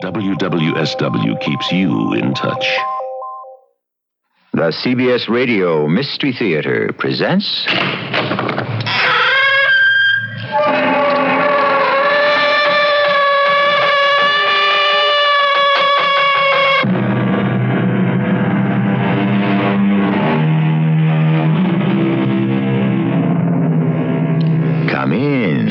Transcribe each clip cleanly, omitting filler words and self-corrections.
WWSW keeps you in touch. The CBS Radio Mystery Theater presents... Come in.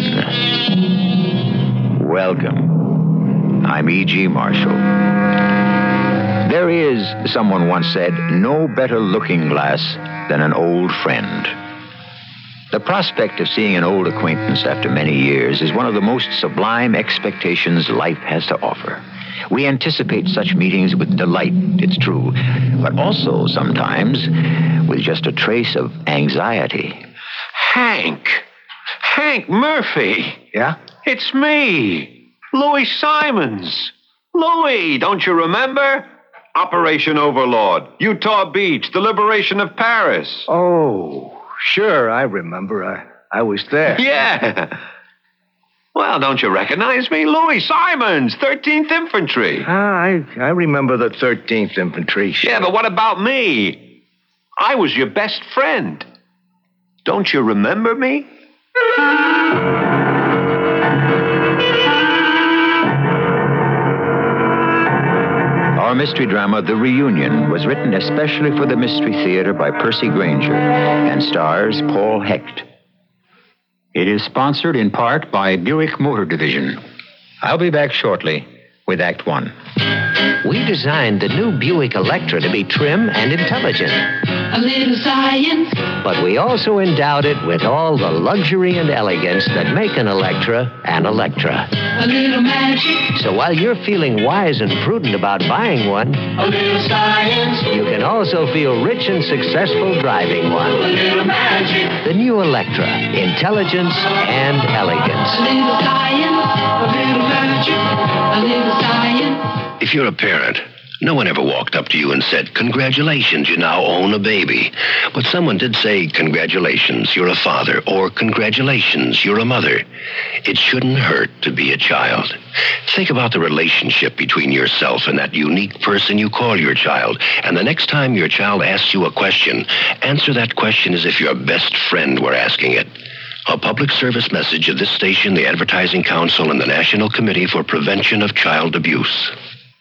Welcome. I'm E.G. Marshall. There is, someone once said, no better looking glass than an old friend. The prospect of seeing an old acquaintance after many years is one of the most sublime expectations life has to offer. We anticipate such meetings with delight, it's true, but also sometimes with just a trace of anxiety. Hank Murphy. Yeah? It's me, Louis Simons. Louis, don't you remember? Operation Overlord, Utah Beach, the liberation of Paris. Oh, sure, I remember. I was there. Yeah. Well, don't you recognize me? Louis Simons, 13th Infantry. I remember the 13th Infantry. Sure. Yeah, but what about me? I was your best friend. Don't you remember me? Our mystery drama, The Reunion, was written especially for the Mystery Theater by Percy Granger and stars Paul Hecht. It is sponsored in part by Buick Motor Division. I'll be back shortly with Act One. We designed the new Buick Electra to be trim and intelligent. A little science. But we also endowed it with all the luxury and elegance that make an Electra an Electra. A little magic. So while you're feeling wise and prudent about buying one, A little science. you can also feel rich and successful driving A one. little magic. The new Electra, intelligence and elegance. A little science. A little magic. A little science. If you're a parent, no one ever walked up to you and said, "Congratulations, you now own a baby." But someone did say, "Congratulations, you're a father," or "Congratulations, you're a mother." It shouldn't hurt to be a child. Think about the relationship between yourself and that unique person you call your child. And the next time your child asks you a question, answer that question as if your best friend were asking it. A public service message of this station, the Advertising Council, and the National Committee for Prevention of Child Abuse.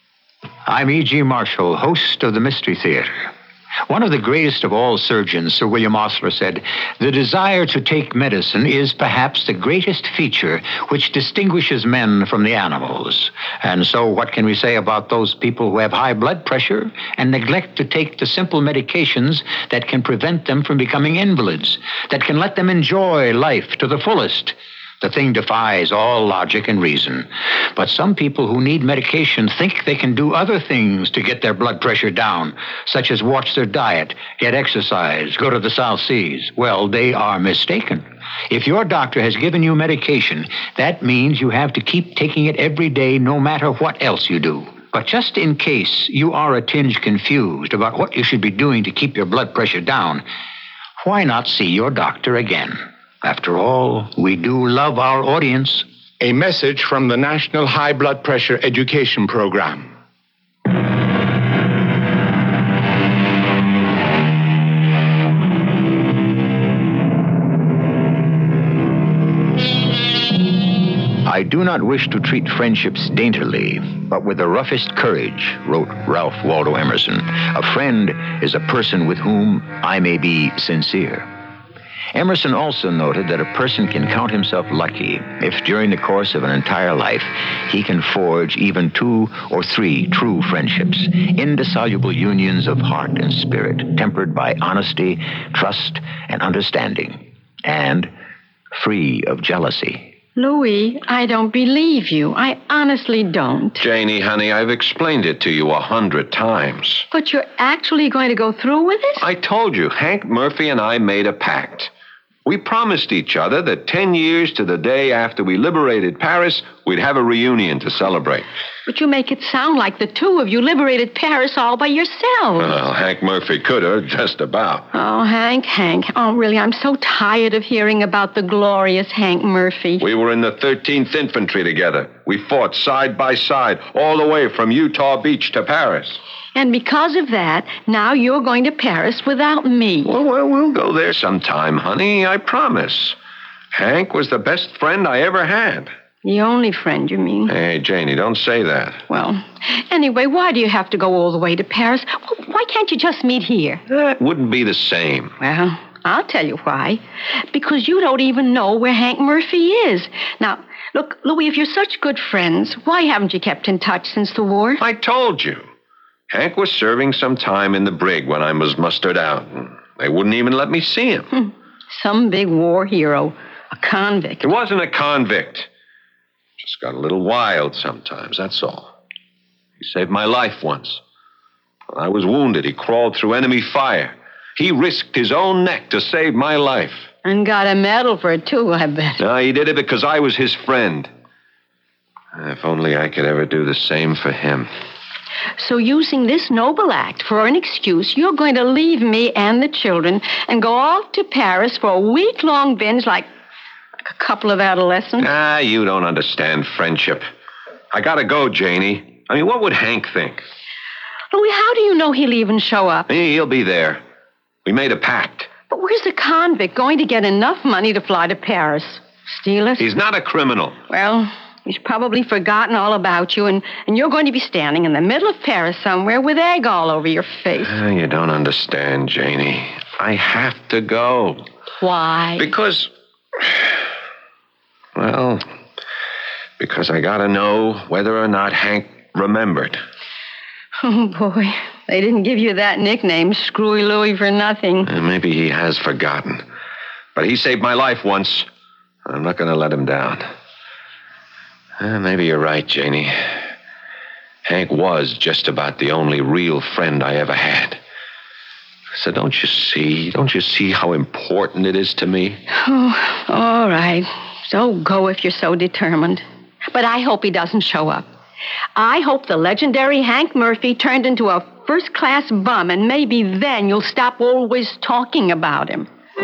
I'm E.G. Marshall, host of the Mystery Theater. One of the greatest of all surgeons, Sir William Osler, said, "The desire to take medicine is perhaps the greatest feature which distinguishes men from the animals." And so what can we say about those people who have high blood pressure and neglect to take the simple medications that can prevent them from becoming invalids, that can let them enjoy life to the fullest? The thing defies all logic and reason. But some people who need medication think they can do other things to get their blood pressure down, such as watch their diet, get exercise, go to the South Seas. Well, they are mistaken. If your doctor has given you medication, that means you have to keep taking it every day, no matter what else you do. But just in case you are a tinge confused about what you should be doing to keep your blood pressure down, why not see your doctor again? After all, we do love our audience. A message from the National High Blood Pressure Education Program. I do not wish to treat friendships daintily, but with the roughest courage, wrote Ralph Waldo Emerson. A friend is a person with whom I may be sincere. Emerson also noted that a person can count himself lucky if during the course of an entire life he can forge even 2 or 3 true friendships, indissoluble unions of heart and spirit, tempered by honesty, trust, and understanding, and free of jealousy. Louis, I don't believe you. I honestly don't. Janie, honey, I've explained it to you 100 times. But you're actually going to go through with it? I told you, Hank Murphy and I made a pact. We promised each other that 10 years to the day after we liberated Paris, We'd have a reunion to celebrate. But you make it sound like the two of you liberated Paris all by yourselves. Well, Hank Murphy could have, just about. Oh, Hank. Oh, really, I'm so tired of hearing about the glorious Hank Murphy. We were in the 13th Infantry together. We fought side by side all the way from Utah Beach to Paris. And because of that, now you're going to Paris without me. Well, we'll go there sometime, honey, I promise. Hank was the best friend I ever had. The only friend, you mean? Hey, Janie, don't say that. Well, anyway, why do you have to go all the way to Paris? Well, why can't you just meet here? That wouldn't be the same. Well, I'll tell you why. Because you don't even know where Hank Murphy is. Now, look, Louis, if you're such good friends, why haven't you kept in touch since the war? I told you. Hank was serving some time in the brig when I was mustered out. And they wouldn't even let me see him. Some big war hero. A convict. He wasn't a convict. Just got a little wild sometimes, that's all. He saved my life once. When I was wounded, he crawled through enemy fire. He risked his own neck to save my life. And got a medal for it, too, I bet. No, he did it because I was his friend. If only I could ever do the same for him. So using this noble act for an excuse, you're going to leave me and the children and go off to Paris for a week-long binge like a couple of adolescents? You don't understand friendship. I gotta go, Janie. I mean, what would Hank think? Louis, how do you know he'll even show up? He'll be there. We made a pact. But where's a convict going to get enough money to fly to Paris? Steal it? He's not a criminal. Well, he's probably forgotten all about you, and you're going to be standing in the middle of Paris somewhere with egg all over your face. You don't understand, Janie. I have to go. Why? Because I gotta know whether or not Hank remembered. Oh, boy. They didn't give you that nickname, Screwy Louie, for nothing. Maybe he has forgotten. But he saved my life once. I'm not gonna let him down. Maybe you're right, Janie. Hank was just about the only real friend I ever had. So don't you see how important it is to me? Oh, all right. So go if you're so determined. But I hope he doesn't show up. I hope the legendary Hank Murphy turned into a first-class bum, and maybe then you'll stop always talking about him.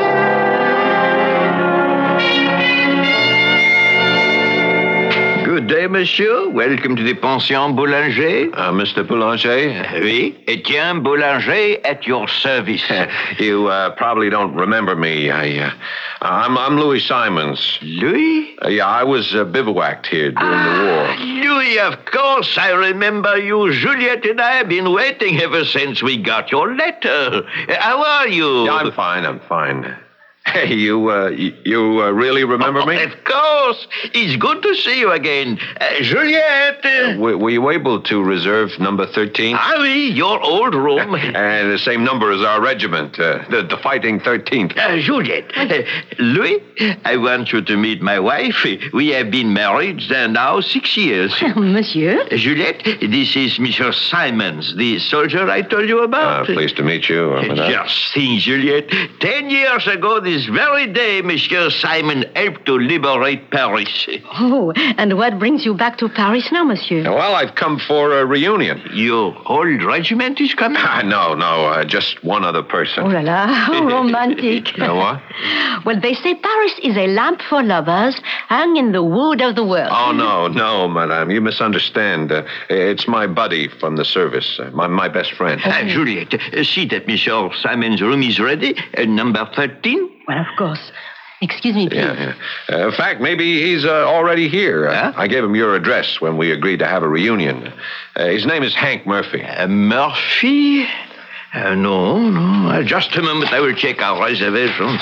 Good day, monsieur. Welcome to the Pension Boulanger. Mr. Boulanger? Oui, Etienne Boulanger at your service. You probably don't remember me. I'm Louis Simons. Louis? Yeah, I was bivouacked here during the war. Louis, of course, I remember you. Juliet and I have been waiting ever since we got your letter. How are you? Yeah, I'm fine. Hey, you really remember me? Of course. It's good to see you again. Juliet! Were you able to reserve number 13? Ah, oui, your old room. And the same number as our regiment, the Fighting 13th. Juliet, Louis, I want you to meet my wife. We have been married now 6 years. Monsieur? Juliet, this is Monsieur Simons, the soldier I told you about. Pleased to meet you, madame. Just think, Juliet. 10 years ago this very day, Monsieur Simon helped to liberate Paris. Oh, and what brings you back to Paris now, monsieur? Well, I've come for a reunion. Your whole regiment is coming? No, just one other person. Oh, la la, how romantic. What? Well, they say Paris is a lamp for lovers hung in the wood of the world. Oh, no, madame. You misunderstand. It's my buddy from the service, my best friend. Juliet, see that Monsieur Simon's room is ready, number 13. Well, of course. Excuse me, please. Yeah. In fact, maybe he's already here. I gave him your address when we agreed to have a reunion. His name is Hank Murphy. Murphy? No. Just a moment. I will check our reservations.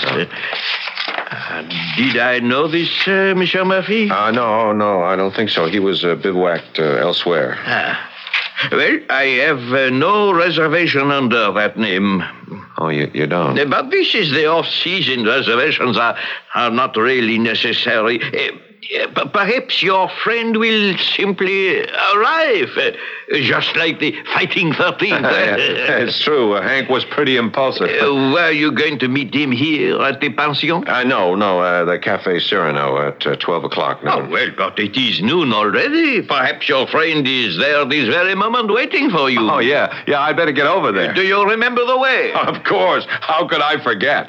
Did I know this, Monsieur Murphy? No, I don't think so. He was bivouacked elsewhere. Well, I have no reservation under that name. Oh, you don't? But this is the off-season. Reservations are not really necessary. Perhaps your friend will simply arrive, just like the Fighting 13. It's true. Hank was pretty impulsive. Were you going to meet him here at the pension? No, the Cafe Cyrano at 12 o'clock. No. Oh, well, but it is noon already. Perhaps your friend is there this very moment waiting for you. Oh, yeah. Yeah, I'd better get over there. Do you remember the way? Of course. How could I forget?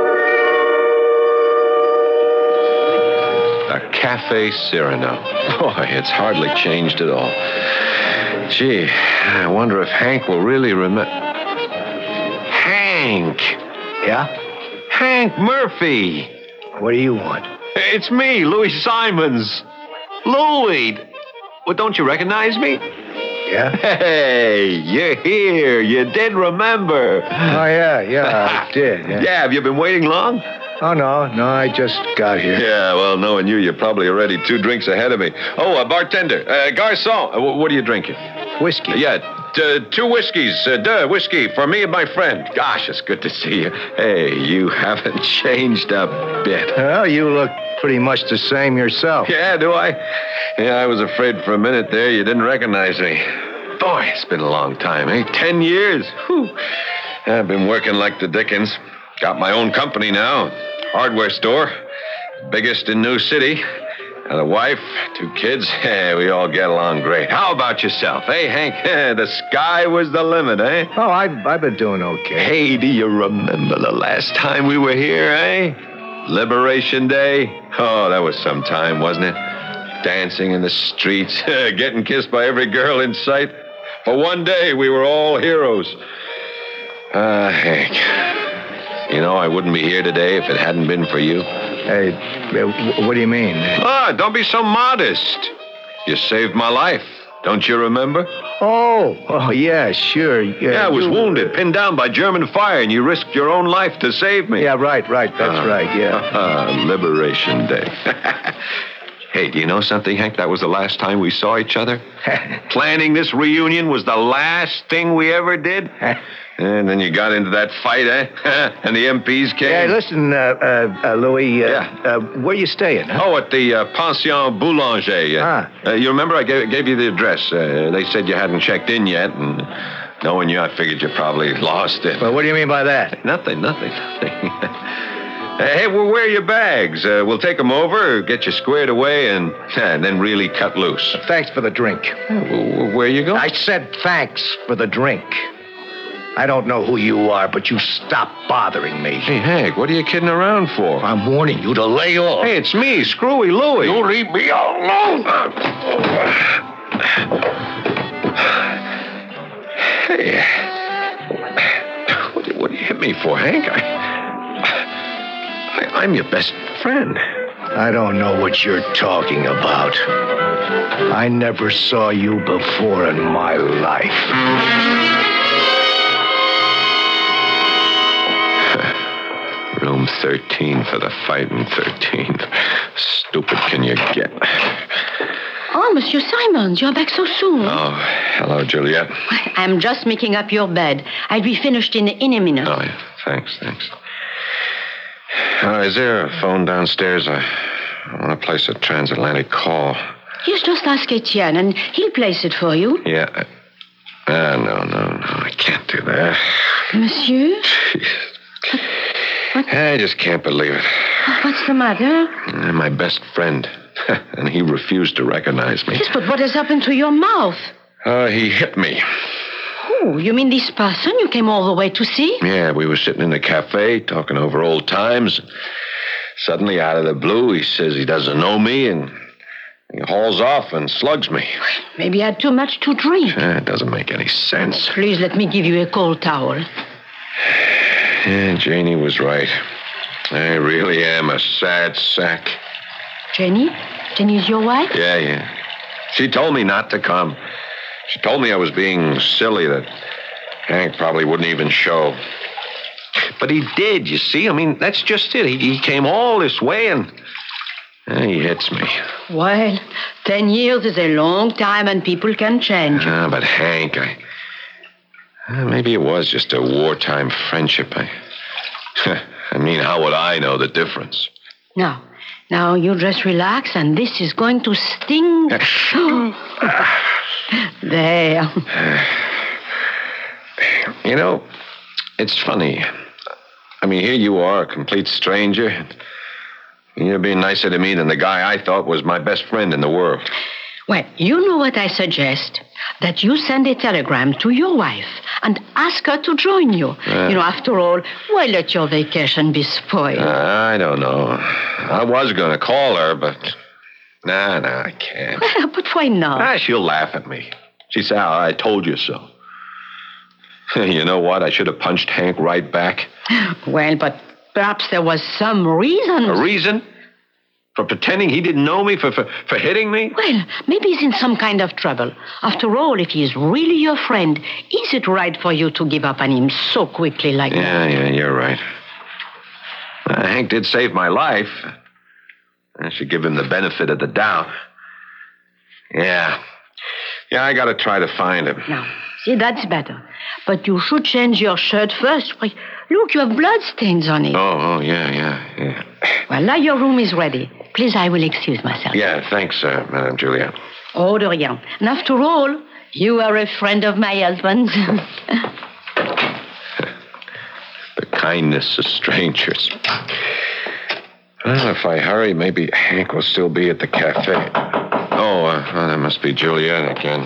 The Cafe Cyrano. Boy, it's hardly changed at all. Gee, I wonder if Hank will really remember. Hank! Yeah? Hank Murphy! What do you want? It's me, Louis Simons. Louis! Well, don't you recognize me? Yeah? Hey, you're here. You did remember. Oh, yeah, I did. Yeah, have you been waiting long? Oh, no, I just got here. Yeah, well, knowing you, you're probably already 2 drinks ahead of me. Oh, bartender, garçon, what are you drinking? Whiskey. Yeah, 2 whiskeys. Whiskey for me and my friend. Gosh, it's good to see you. Hey, you haven't changed a bit. Well, you look pretty much the same yourself. Yeah, do I? Yeah, I was afraid for a minute there you didn't recognize me. Boy, it's been a long time, eh? 10 years. Whew. I've been working like the dickens. Got my own company now. Hardware store. Biggest in New City. And a wife, 2 kids. We all get along great. How about yourself? Hey, Hank, the sky was the limit, eh? Oh, I've been doing okay. Hey, do you remember the last time we were here, eh? Liberation Day. Oh, that was some time, wasn't it? Dancing in the streets, getting kissed by every girl in sight. For one day, we were all heroes. Hank, you know, I wouldn't be here today if it hadn't been for you. Hey, what do you mean? Don't be so modest. You saved my life. Don't you remember? Oh, yeah, sure. Yeah, I was wounded, pinned down by German fire, and you risked your own life to save me. Yeah, right. That's right, yeah. Liberation Day. Hey, do you know something, Hank? That was the last time we saw each other. Planning this reunion was the last thing we ever did. And then you got into that fight, eh? And the MPs came. Hey, listen, Louis. Where you staying? Huh? Oh, at the Pension Boulanger. You remember I gave you the address. They said you hadn't checked in yet, and knowing you, I figured you probably lost it. Well, what do you mean by that? Nothing. Hey, we'll wear your bags. We'll take them over, get you squared away, and then really cut loose. Thanks for the drink. Where you going? I said thanks for the drink. I don't know who you are, but you stop bothering me. Hey, Hank, what are you kidding around for? I'm warning you to lay off. Hey, it's me, Screwy Louie. You leave me alone. Hey, what do you hit me for, Hank? I'm your best friend. I don't know what you're talking about. I never saw you before in my life. Room 13 for the fighting 13. Stupid can you get? Oh, Monsieur Simons, you're back so soon. Oh, hello, Juliet. I'm just making up your bed. I'll be finished in a minute. Oh, yeah. Thanks. Is there a phone downstairs? I want to place a transatlantic call. Yes, just ask Etienne, and he'll place it for you. Yeah. No. I can't do that. Monsieur? I just can't believe it. What's the matter? My best friend. And he refused to recognize me. Yes, but what has happened to your mouth? He hit me. Oh, you mean this person you came all the way to see? Yeah, we were sitting in a cafe talking over old times. Suddenly, out of the blue, he says he doesn't know me, and he hauls off and slugs me. Maybe you had too much to drink. It doesn't make any sense. Please let me give you a cold towel. Yeah, Janie was right. I really am a sad sack. Jenny? Jenny's your wife? Yeah. She told me not to come. She told me I was being silly, that Hank probably wouldn't even show. But he did, you see? I mean, that's just it. He came all this way and he hits me. Well, 10 years is a long time and people can change. But Hank, maybe it was just a wartime friendship. I mean, how would I know the difference? Now, Now, you just relax, and this is going to sting. There. You know, it's funny. I mean, here you are, a complete stranger. And you're being nicer to me than the guy I thought was my best friend in the world. Well, you know what I suggest? That you send a telegram to your wife and ask her to join you. After all, why let your vacation be spoiled? I don't know. I was going to call her, but... Nah, I can't. But why not? She'll laugh at me. She said, I told you so. You know what? I should have punched Hank right back. Well, but perhaps there was some reason. A reason? For pretending he didn't know me? For hitting me? Well, maybe he's in some kind of trouble. After all, if he's really your friend, is it right for you to give up on him so quickly like that? Yeah, you're right. Hank did save my life. I should give him the benefit of the doubt. Yeah, I gotta try to find him. Now, see, that's better. But you should change your shirt first. Why, look, you have blood stains on it. Oh, yeah. Well, now your room is ready. Please, I will excuse myself. Yeah, thanks, Madame Juliet. Oh, de rien. And after all, you are a friend of my husband's. The kindness of strangers. Well, if I hurry, maybe Hank will still be at the cafe. Oh, that must be Juliet again.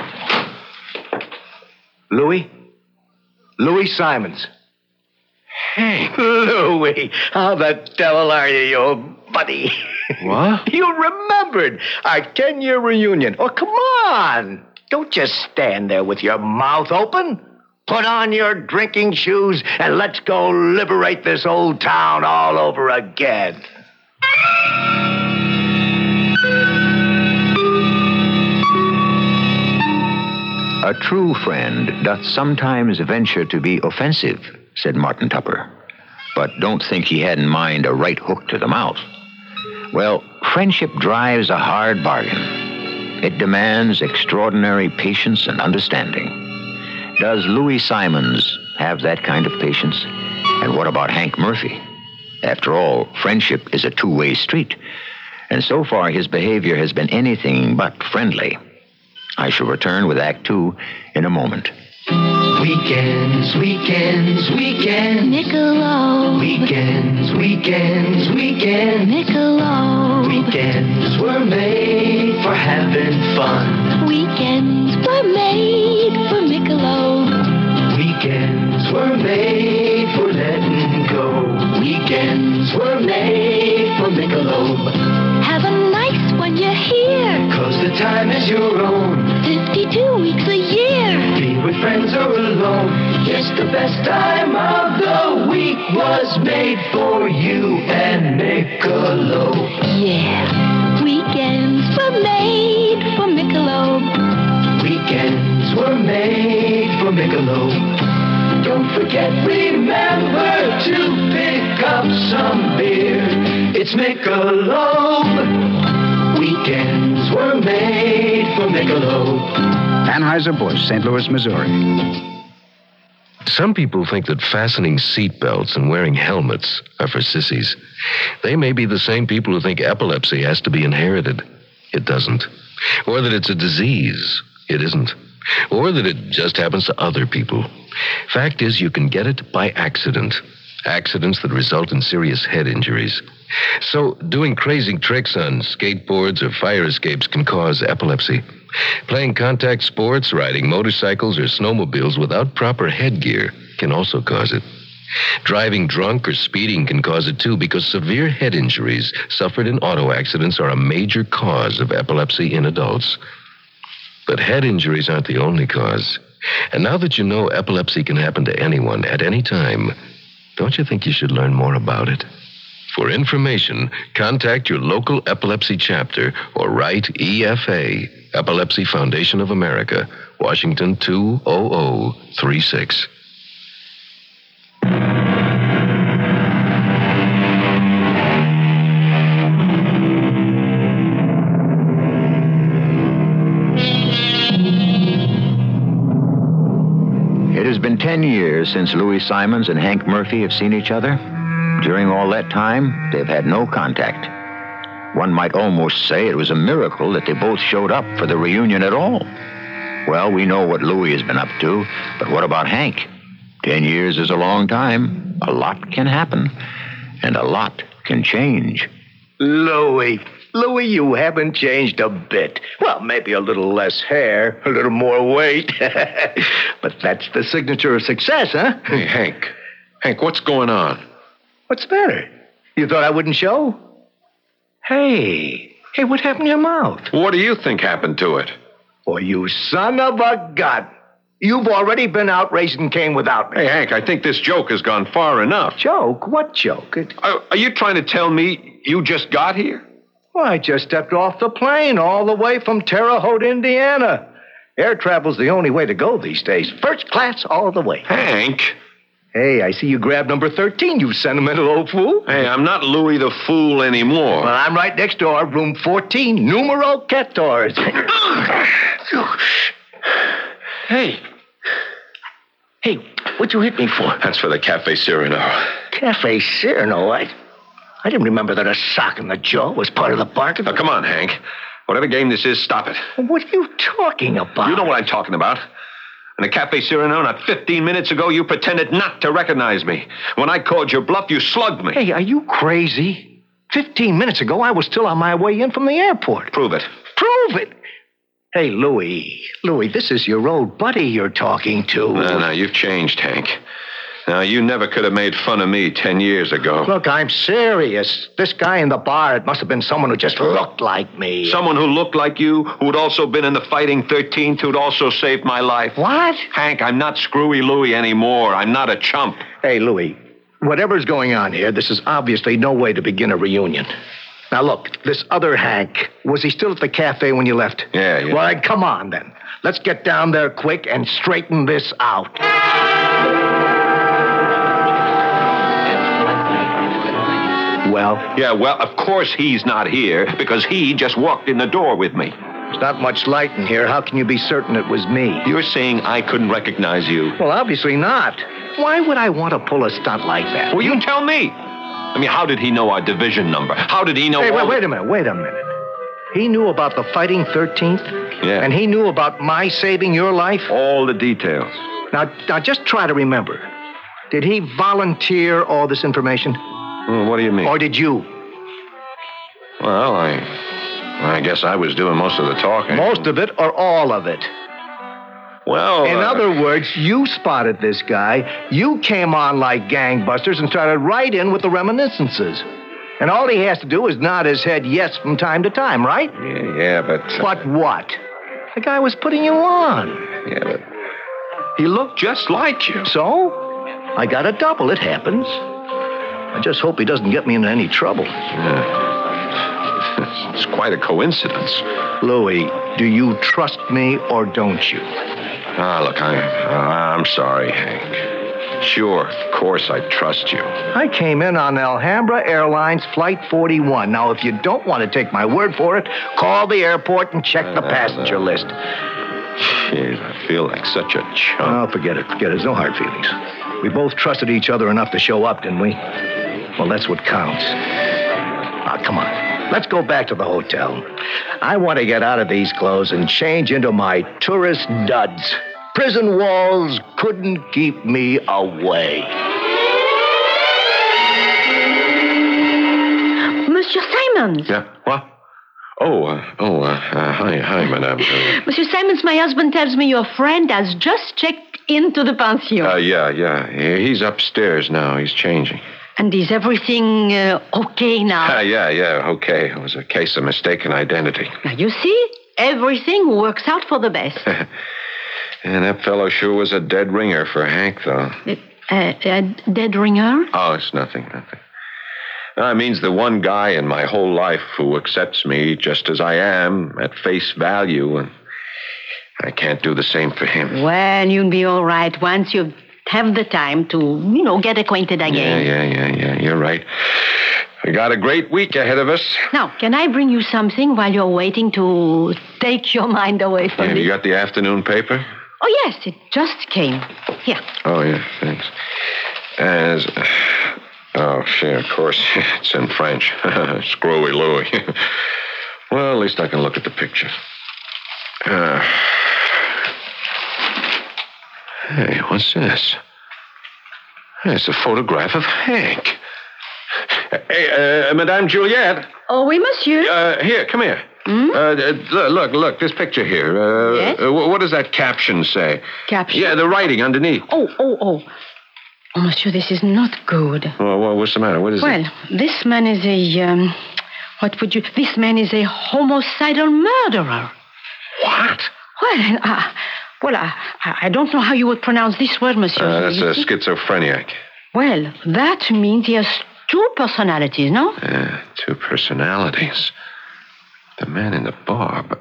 Louis? Louis Simons. Hank. Louis, how the devil are you, you old buddy? What? You remembered our 10-year reunion. Oh, come on. Don't just stand there with your mouth open. Put on your drinking shoes and let's go liberate this old town all over again. A true friend doth sometimes venture to be offensive, said Martin Tupper. But don't think he had in mind a right hook to the mouth. Well, friendship drives a hard bargain. It demands extraordinary patience and understanding. Does Louis Simons have that kind of patience? And what about Hank Murphy? After all, friendship is a two-way street. And so far, his behavior has been anything but friendly. I shall return with Act 2 in a moment. Weekends. Michelob. Weekends. Michelob. Weekends were made for having fun. Weekends were made for Michelob. Weekends were made for letting go. Weekends were made for Michelob. Have a nice one, you're here. 'Cause the time is your own. 52 weeks a year. Be with friends or alone. Yes, the best time of the week was made for you and Michelob. Yeah, weekends were made for Michelob. Weekends were made for Michelob. Don't forget, remember to pick up some beer. It's Michelob. Weekends were made for Michelob. Anheuser-Busch, St. Louis, Missouri. Some people think that fastening seatbelts and wearing helmets are for sissies. They may be the same people who think epilepsy has to be inherited. It doesn't. Or that it's a disease. It isn't. Or that it just happens to other people. Fact is, you can get it by accident. Accidents that result in serious head injuries. So, doing crazy tricks on skateboards or fire escapes can cause epilepsy. Playing contact sports, riding motorcycles or snowmobiles without proper headgear can also cause it. Driving drunk or speeding can cause it too, because severe head injuries suffered in auto accidents are a major cause of epilepsy in adults. But head injuries aren't the only cause. And now that you know epilepsy can happen to anyone at any time, don't you think you should learn more about it? For information, contact your local epilepsy chapter or write EFA, Epilepsy Foundation of America, Washington 20036. It has been 10 years since Louis Simons and Hank Murphy have seen each other. During all that time, they've had no contact. One might almost say it was a miracle that they both showed up for the reunion at all. Well, we know what Louis has been up to, but what about Hank? 10 years is a long time. A lot can happen, and a lot can change. Louis, you haven't changed a bit. Well, maybe a little less hair, a little more weight. But that's the signature of success, huh? Hey, Hank. Hank, what's going on? What's the matter? You thought I wouldn't show? Hey, what happened to your mouth? What do you think happened to it? Oh, you son of a gun. You've already been out raising Cain without me. Hey, Hank, I think this joke has gone far enough. Joke? What joke? Are you trying to tell me you just got here? Well, I just stepped off the plane all the way from Terre Haute, Indiana. Air travel's the only way to go these days. First class all the way. Hank. Hey, I see you grabbed number 13, you sentimental old fool. Hey, I'm not Louis the Fool anymore. Well, I'm right next door, room 14, numero 14. Hey, what'd you hit me for? That's for the Cafe Cyrano. Cafe Cyrano? I didn't remember that a sock in the jaw was part of the bargain. Now, come on, Hank. Whatever game this is, stop it. What are you talking about? You know what I'm talking about. In the Cafe Cyrano, not 15 minutes ago, you pretended not to recognize me. When I called your bluff, you slugged me. Hey, are you crazy? 15 minutes ago, I was still on my way in from the airport. Prove it. Prove it? Hey, Louis, this is your old buddy you're talking to. No, you've changed, Hank. Now, you never could have made fun of me 10 years ago. Look, I'm serious. This guy in the bar, it must have been someone who just looked like me. Someone who looked like you, who'd also been in the Fighting 13th, who'd also saved my life. What? Hank, I'm not Screwy Louie anymore. I'm not a chump. Hey, Louis, whatever's going on here, this is obviously no way to begin a reunion. Now, look, this other Hank, was he still at the cafe when you left? Yeah. Well, come on, then. Let's get down there quick and straighten this out. Well? Yeah, well, of course he's not here because he just walked in the door with me. There's not much light in here. How can you be certain it was me? You're saying I couldn't recognize you? Well, obviously not. Why would I want to pull a stunt like that? Well, you tell me. I mean, how did he know our division number? How did he know... Hey, wait a minute. He knew about the Fighting 13th? Yeah. And he knew about my saving your life? All the details. Now, just try to remember. Did he volunteer all this information? Well, what do you mean? Or did you? Well, I guess I was doing most of the talking. Most of it or all of it? Well... In other words, you spotted this guy, you came on like gangbusters and started right in with the reminiscences. And all he has to do is nod his head yes from time to time, right? Yeah, but... But what? The guy was putting you on. Yeah, but... He looked just like you. So? I got a double. It happens. I just hope he doesn't get me into any trouble. Yeah. It's quite a coincidence. Louis, do you trust me or don't you? Look, I'm sorry, Hank. Sure, of course I trust you. I came in on Alhambra Airlines Flight 41. Now, if you don't want to take my word for it, call the airport and check the passenger list. Jeez, I feel like such a chump. Oh, forget it. There's no hard feelings. We both trusted each other enough to show up, didn't we? Well, that's what counts. Come on. Let's go back to the hotel. I want to get out of these clothes and change into my tourist duds. Prison walls couldn't keep me away. Monsieur Simons. Yeah, what? Hi, madame. Monsieur Simons, my husband tells me your friend has just checked into the pension. Yeah. He's upstairs now. He's changing. And is everything okay now? Yeah, okay. It was a case of mistaken identity. Now, you see, everything works out for the best. And that fellow sure was a dead ringer for Hank, though. A dead ringer? Oh, it's nothing. That means the one guy in my whole life who accepts me just as I am, at face value, and I can't do the same for him. Well, you'll be all right once you have the time to, get acquainted again. Yeah, you're right. We got a great week ahead of us. Now, can I bring you something while you're waiting to take your mind away from me? You got the afternoon paper? Oh, yes, it just came. Here. Oh, yeah, thanks. Oh, sure, of course. It's in French. Screwy Louis. Well, at least I can look at the picture. Hey, what's this? It's a photograph of Hank. Hey, Madame Juliette. Oh, oui, monsieur. Here, come here. Look, this picture here. Yes? What does that caption say? Caption? Yeah, the writing underneath. Oh. Oh, monsieur, this is not good. Well, what's the matter? What is it? Well, this man is this man is a homicidal murderer. What? Well, I don't know how you would pronounce this word, monsieur. That's a schizophrenic. Well, that means he has two personalities, no? Two personalities. The man in the bar, but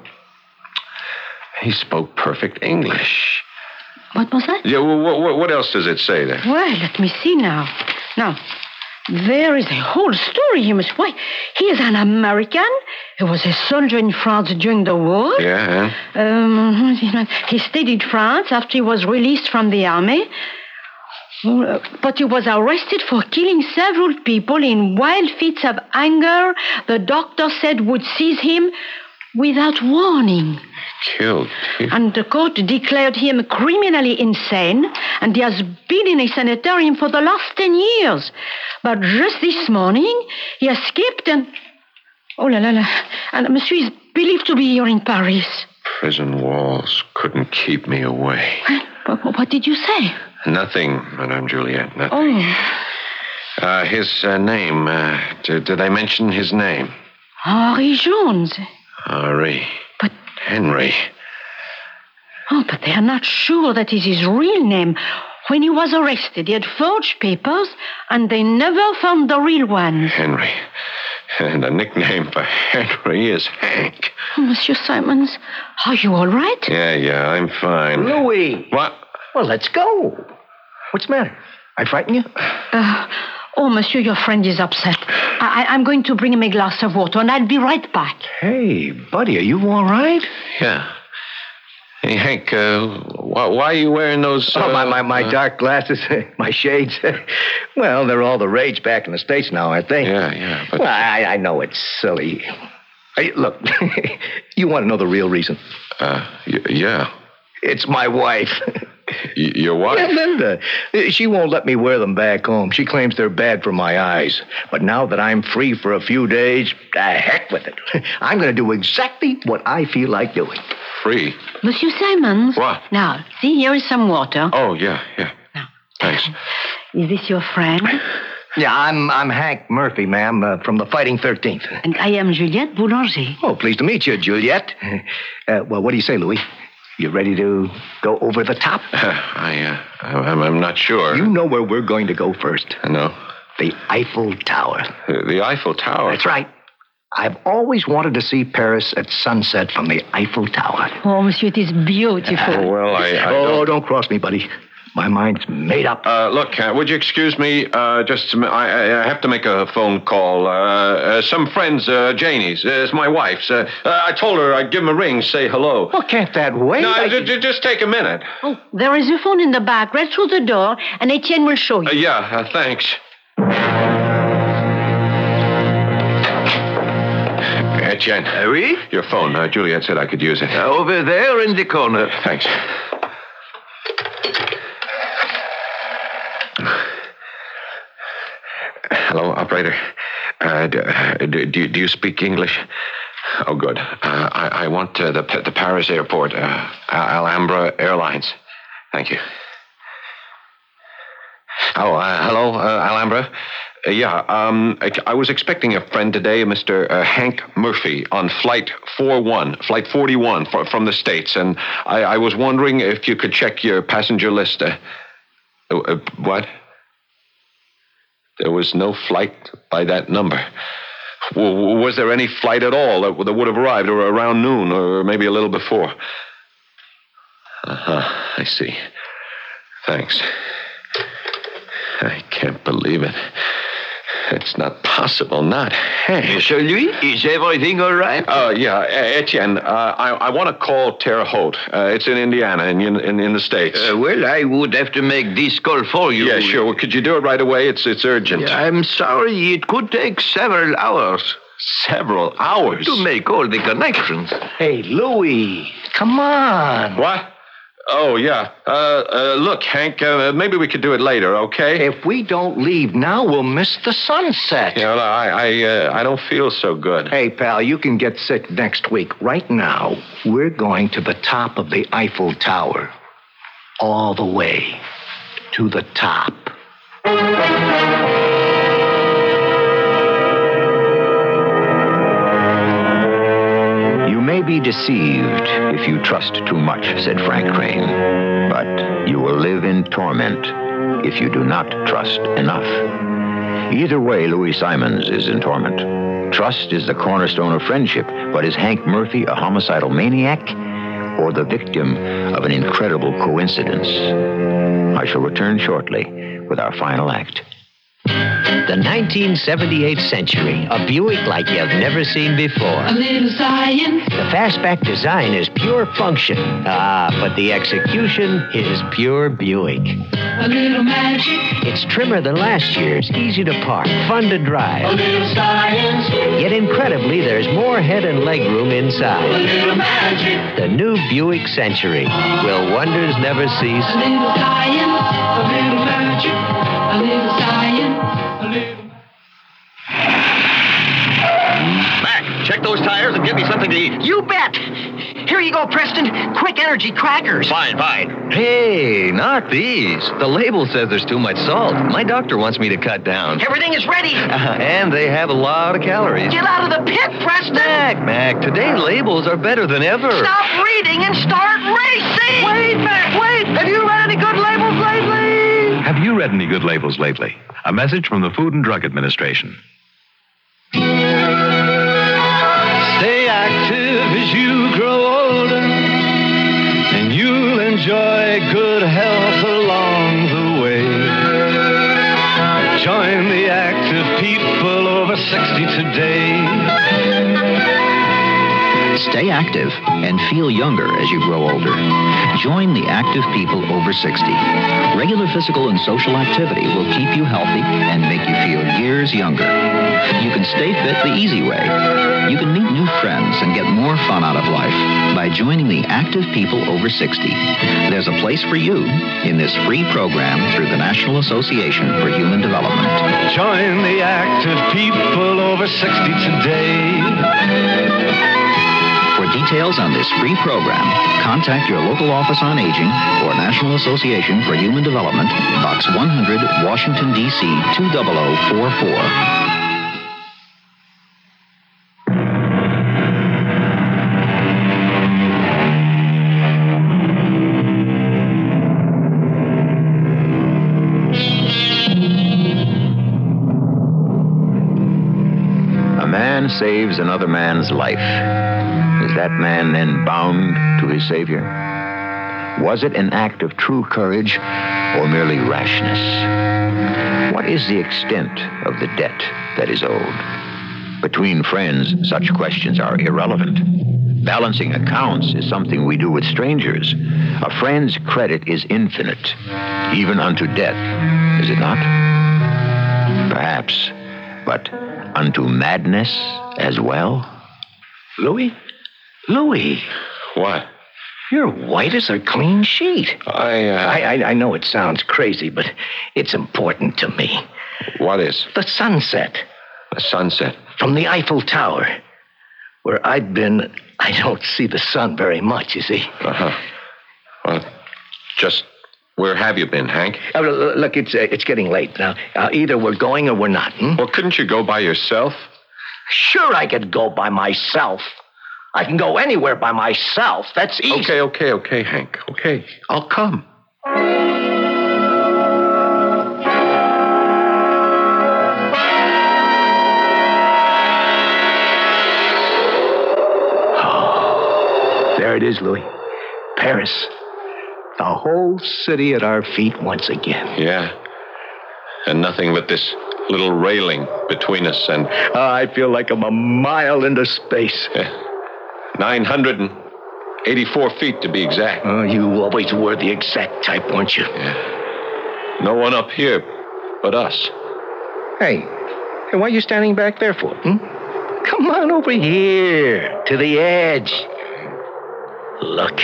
he spoke perfect English. What was that? Yeah, well, what else does it say there? Well, let me see now. Now, there is a whole story here, Miss White. He is an American. He was a soldier in France during the war. Yeah, he stayed in France after he was released from the army. But he was arrested for killing several people in wild fits of anger the doctor said would seize him without warning. Killed people. And the court declared him criminally insane, and he has been in a sanitarium for the last 10 years. But just this morning, he escaped and... Oh, la, la, la. And monsieur is believed to be here in Paris. Prison walls couldn't keep me away. Well, what did you say? Nothing, Madame Juliette, nothing. Oh. His name, did I mention his name? Henri Jones. Henri. But... Henry. Oh, but they are not sure that is his real name. When he was arrested, he had forged papers, and they never found the real ones. Henry. And the nickname for Henry is Hank. Oh, Monsieur Simons, are you all right? Yeah, I'm fine. Louis. What? Well, let's go. What's the matter? I frighten you? Oh, monsieur, your friend is upset. I'm going to bring him a glass of water, and I'll be right back. Hey, buddy, are you all right? Yeah. Hey, Hank, why are you wearing those... my dark glasses, my shades. Well, they're all the rage back in the States now, aren't they? Yeah, but... Well, I know it's silly. Hey, look, you want to know the real reason? Yeah. It's my wife. Your wife? Yeah, Linda. She won't let me wear them back home. She claims they're bad for my eyes. But now that I'm free for a few days, heck with it. I'm going to do exactly what I feel like doing. Free? Monsieur Simons. What? Now, see, here is some water. Oh, yeah. Now. Thanks. Is this your friend? Yeah, I'm Hank Murphy, ma'am, from the Fighting 13th. And I am Juliette Boulanger. Oh, pleased to meet you, Juliette. Well, what do you say, Louis? You ready to go over the top? I'm not sure. You know where we're going to go first. No. The Eiffel Tower. The Eiffel Tower? That's right. I've always wanted to see Paris at sunset from the Eiffel Tower. Oh, monsieur, it is beautiful. Don't cross me, buddy. My mind's made up. Look, would you excuse me? I have to make a phone call. Some friends, Janie's, it's my wife's. I told her I'd give him a ring, say hello. Well, can't that wait? No, just take a minute. Oh, there is a phone in the back, right through the door, and Etienne will show you. Thanks. Etienne. Oui? Your phone. Juliette said I could use it. Over there in the corner. Thanks. Hello, operator. Do you speak English? Oh, good. I want the Paris airport, Alhambra Airlines. Thank you. Oh, hello, Alhambra. I was expecting a friend today, Mr. Hank Murphy, on flight 41 from the States, and I was wondering if you could check your passenger list. What? There was no flight by that number. Was there any flight at all that would have arrived around noon or maybe a little before? I see. Thanks. I can't believe it. It's not possible. Not Hank. Monsieur Louis, is everything all right? Yeah, Etienne, I want to call Terre Haute. It's in Indiana, in the States. Well, I would have to make this call for you. Yeah, sure. Well, could you do it right away? It's urgent. I'm sorry. It could take several hours. Several hours? To make all the connections. Hey, Louis, come on. What? Oh, yeah. Look, Hank, maybe we could do it later, okay? If we don't leave now, we'll miss the sunset. You know, I don't feel so good. Hey, pal, you can get sick next week. Right now, we're going to the top of the Eiffel Tower. All the way to the top. You may be deceived if you trust too much, said Frank Crane. But you will live in torment if you do not trust enough. Either way, Louis Simons is in torment. Trust is the cornerstone of friendship, but is Hank Murphy a homicidal maniac or the victim of an incredible coincidence? I shall return shortly with our final act. The 1978 Century, a Buick like you've never seen before. A little science. The fastback design is pure function. But the execution is pure Buick. A little magic. It's trimmer than last year's, easy to park, fun to drive. A little science. Yet incredibly, there's more head and leg room inside. A little magic. The new Buick Century. Will wonders never cease? A little science. A little magic. A little science. A little... Mac, check those tires and give me something to eat. You bet. Here you go, Preston. Quick energy crackers. Fine, fine. Hey, not these. The label says there's too much salt. My doctor wants me to cut down. Everything is ready. And they have a lot of calories. Get out of the pit, Preston. Mac, today labels are better than ever. Stop reading and start racing. Wait, Mac, wait. Have you read any good labels lately? Have you read any good labels lately? A message from the Food and Drug Administration. Stay active as you grow older, and you'll enjoy good health along the way. Join the active people over 60 today. Stay active and feel younger as you grow older. Join the active people over 60. Regular physical and social activity will keep you healthy and make you feel years younger. You can stay fit the easy way. You can meet new friends and get more fun out of life by joining the active people over 60. There's a place for you in this free program through the National Association for Human Development. Join the active people over 60 today. For details on this free program, contact your local office on aging or National Association for Human Development, Box 100, Washington, D.C. 20044. A man saves another man's life. Is that man then bound to his Savior? Was it an act of true courage or merely rashness? What is the extent of the debt that is owed? Between friends, such questions are irrelevant. Balancing accounts is something we do with strangers. A friend's credit is infinite, even unto death, is it not? Perhaps, but unto madness as well? Louis? What? You're white as a clean sheet. I know it sounds crazy, but it's important to me. What is? The sunset. The sunset? From the Eiffel Tower. Where I've been, I don't see the sun very much, you see. Uh-huh. Well, just where have you been, Hank? Look, it's getting late now. Either we're going or we're not. Well, couldn't you go by yourself? Sure I could go by myself. I can go anywhere by myself. That's easy. Okay, Hank. Okay, I'll come. Oh, there it is, Louis. Paris. The whole city at our feet once again. Yeah. And nothing but this little railing between us and... I feel like I'm a mile into space. 984 feet to be exact. Oh, you always were the exact type, weren't you? Yeah. No one up here but us. Hey, why are you standing back there for? Come on over here, to the edge. Look.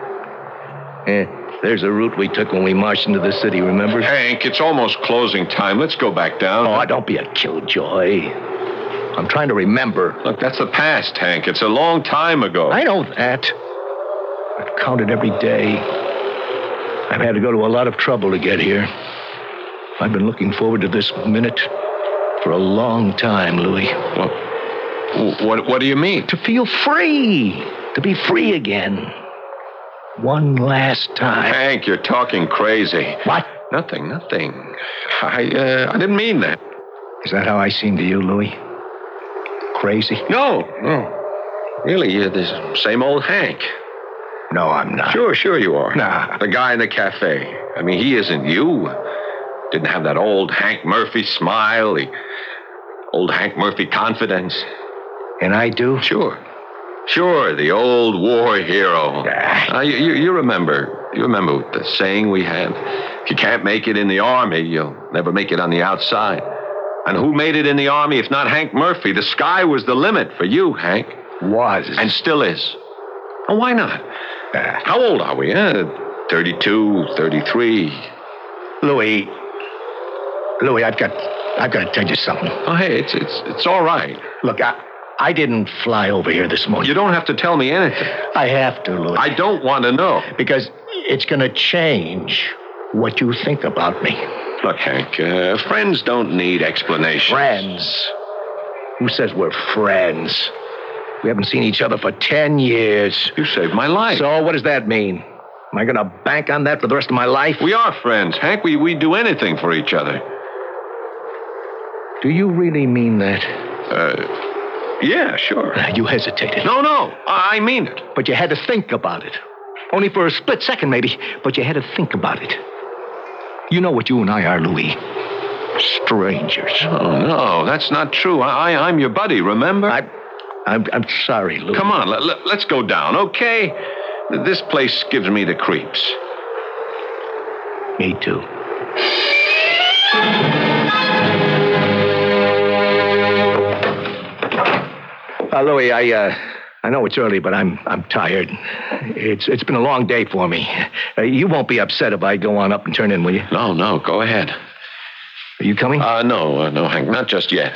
There's a route we took when we marched into the city, remember? Hank, it's almost closing time. Let's go back down. Oh, don't be a killjoy. I'm trying to remember. Look, that's the past, Hank. It's a long time ago. I know that. I've counted every day. I've had to go to a lot of trouble to get here. I've been looking forward to this minute for a long time, Louis. What do you mean? To feel free. To be free again. One last time. Hank, you're talking crazy. What? Nothing. I didn't mean that. Is that how I seem to you, Louis? Crazy? No. Really, you're the same old Hank. No, I'm not. Sure you are. Nah. The guy in the cafe. I mean, he isn't you. Didn't have that old Hank Murphy smile, the old Hank Murphy confidence. And I do? Sure, the old war hero. You remember the saying we have? If you can't make it in the army, you'll never make it on the outside. And who made it in the army if not Hank Murphy? The sky was the limit for you, Hank. Was. And still is. Oh, why not? How old are we, 32, 33. Louis, I've got to tell you something. Oh, hey, it's all right. Look, I didn't fly over here this morning. You don't have to tell me anything. I have to, Louis. I don't want to know. Because it's going to change what you think about me. Look, Hank, friends don't need explanations. Friends? Who says we're friends? We haven't seen each other for 10 years. You saved my life. So what does that mean? Am I going to bank on that for the rest of my life? We are friends, Hank. We do anything for each other. Do you really mean that? Yeah, sure. You hesitated. No, I mean it. But you had to think about it. Only for a split second, maybe, but you had to think about it. You know what you and I are, Louis. Strangers. Oh, no, that's not true. I'm your buddy, remember? I'm sorry, Louis. Come on, let's go down, okay? This place gives me the creeps. Me too. Louis, I know it's early, but I'm tired. It's been a long day for me. You won't be upset if I go on up and turn in, will you? No, go ahead. Are you coming? No, Hank, not just yet.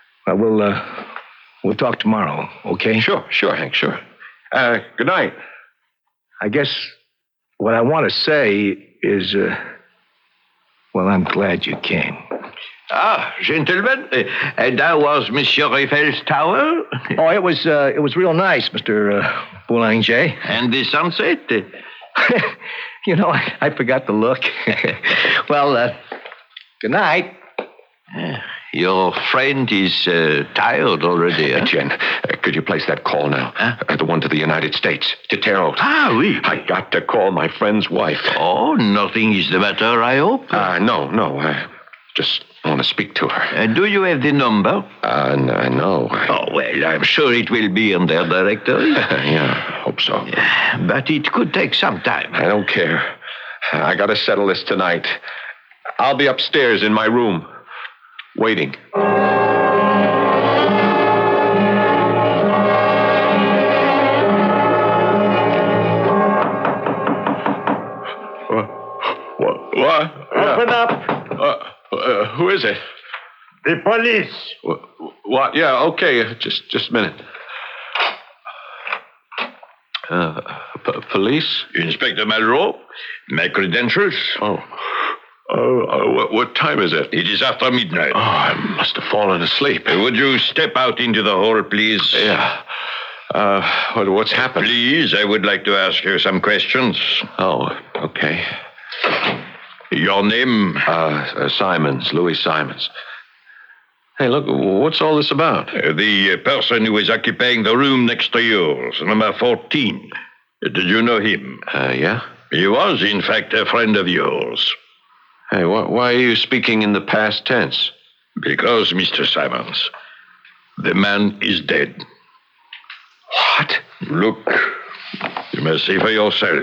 We'll talk tomorrow, okay? Sure, Hank, sure. Good night. I guess what I want to say is, I'm glad you came. Gentlemen, and how was Monsieur Eiffel's tower? Oh, it was real nice, Mr. Boulanger. And the sunset? You know, I forgot to look. Well, good night. Your friend is tired already. Jen, could you place that call now? The one to the United States, to Terre Haute. Oui. I got to call my friend's wife. Oh, nothing is the matter, I hope? No. I just want to speak to her. Do you have the number? No. Oh, well, I'm sure it will be in their directory. Yeah, hope so. But it could take some time. I don't care. I got to settle this tonight. I'll be upstairs in my room, waiting. What? Open up. Who is it? The police. What? Yeah, okay. Just a minute. Police? Inspector Malraux. My credentials. What time is it? It is after midnight. Oh, I must have fallen asleep. Would you step out into the hall, please? Yeah. What's happened? Please, I would like to ask you some questions. Oh, okay. Your name? Simons, Louis Simons. Hey, look, what's all this about? The person who is occupying the room next to yours, number 14. Did you know him? Yeah. He was, in fact, a friend of yours. Hey, why are you speaking in the past tense? Because, Mr. Simons, the man is dead. What? Look. You must see for yourself.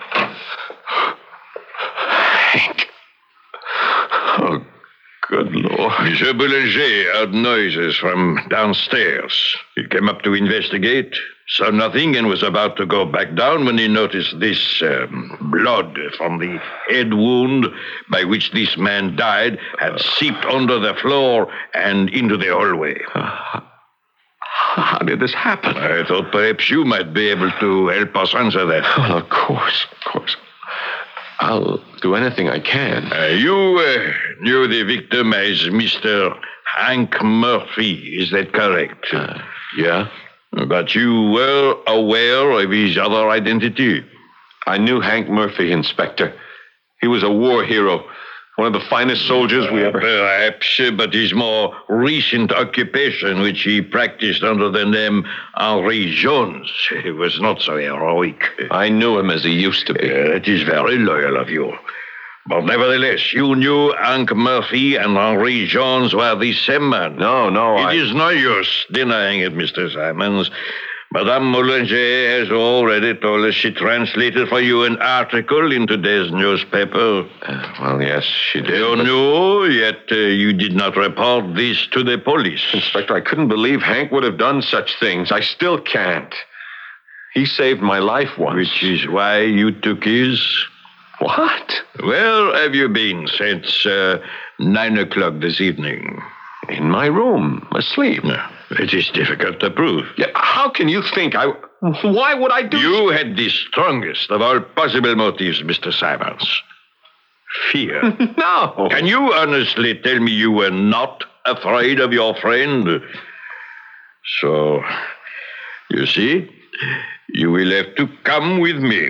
Hank. Oh, good Lord. Monsieur Boulanger heard noises from downstairs. He came up to investigate, saw nothing, and was about to go back down when he noticed this blood from the head wound by which this man died had seeped under the floor and into the hallway. How did this happen? I thought perhaps you might be able to help us answer that. Well, of course. I'll do anything I can. You knew the victim as Mr. Hank Murphy, is that correct? Yeah. But you were aware of his other identity? I knew Hank Murphy, Inspector. He was a war hero. One of the finest soldiers we ever... Perhaps, but his more recent occupation, which he practiced under the name Henri Jones, was not so heroic. I knew him as he used to be. It is very loyal of you. But nevertheless, you knew Hank Murphy and Henri Jones were the same man. No, It is no use denying it, Mr. Simons. Madame Boulanger has already told us she translated for you an article in today's newspaper. Well, yes, she did. You knew, yet you did not report this to the police. Inspector, I couldn't believe Hank would have done such things. I still can't. He saved my life once. Which is why you took his. What? Where have you been since 9 o'clock this evening? In my room, asleep. No, it is difficult to prove. Yeah, how can you think Why would I do... You had the strongest of all possible motives, Mr. Simons. Fear. No. Can you honestly tell me you were not afraid of your friend? So, you see, you will have to come with me.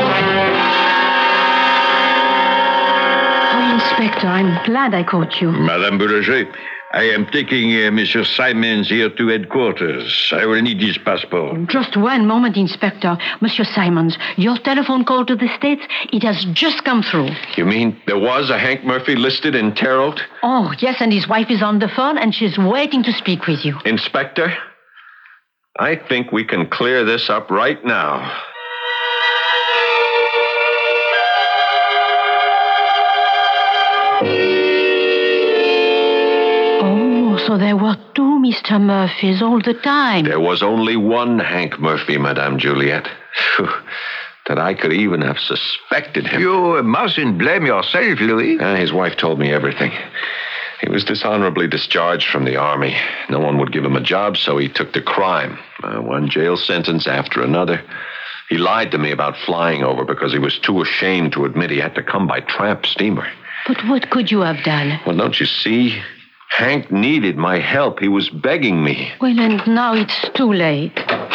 Oh, Inspector, I'm glad I caught you. Madame Boulanger, I am taking Monsieur Simons here to headquarters. I will need his passport. Just one moment, Inspector. Monsieur Simons, your telephone call to the States, it has just come through. You mean there was a Hank Murphy listed in Terrell? Oh, yes, and his wife is on the phone, and she's waiting to speak with you. Inspector, I think we can clear this up right now. So there were two Mr. Murphys all the time. There was only one Hank Murphy, Madame Juliet. That I could even have suspected him. You mustn't blame yourself, Louis. His wife told me everything. He was dishonorably discharged from the army. No one would give him a job, so he took to crime. One jail sentence after another. He lied to me about flying over because he was too ashamed to admit he had to come by tramp steamer. But what could you have done? Well, don't you see? Hank needed my help. He was begging me. Well, and now it's too late.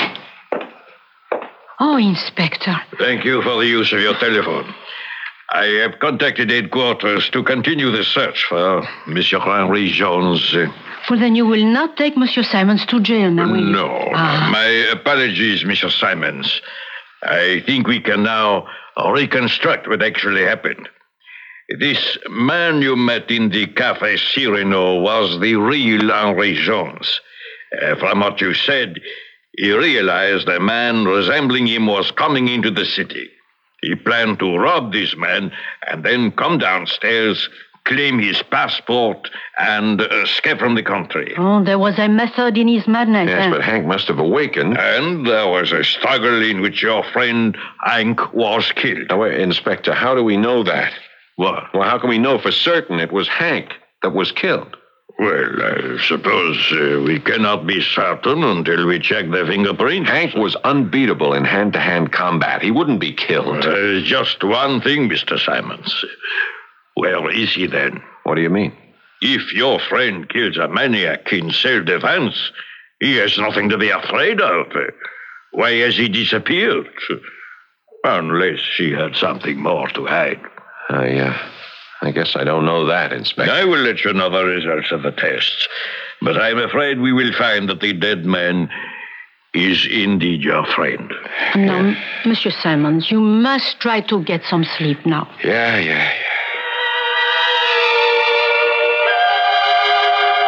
Oh, Inspector. Thank you for the use of your telephone. I have contacted headquarters to continue the search for Monsieur Henri Jones. Well, then you will not take Monsieur Simons to jail now, will you? No. My apologies, Monsieur Simons. I think we can now reconstruct what actually happened. This man you met in the Café Cyrano was the real Henri Jones. From what you said, he realized a man resembling him was coming into the city. He planned to rob this man and then come downstairs, claim his passport, and escape from the country. Oh, there was a method in his madness. Yes, but Hank must have awakened. And there was a struggle in which your friend Hank was killed. Now, wait, Inspector, how do we know that? What? Well, how can we know for certain it was Hank that was killed? Well, I suppose we cannot be certain until we check the fingerprints. Hank was unbeatable in hand-to-hand combat. He wouldn't be killed. Just one thing, Mr. Simons. Where is he then? What do you mean? If your friend kills a maniac in self-defense, he has nothing to be afraid of. Why has he disappeared? Unless he had something more to hide. I guess I don't know that, Inspector. I will let you know the results of the tests. But I'm afraid we will find that the dead man is indeed your friend. No, Monsieur Simons, you must try to get some sleep now. Yeah.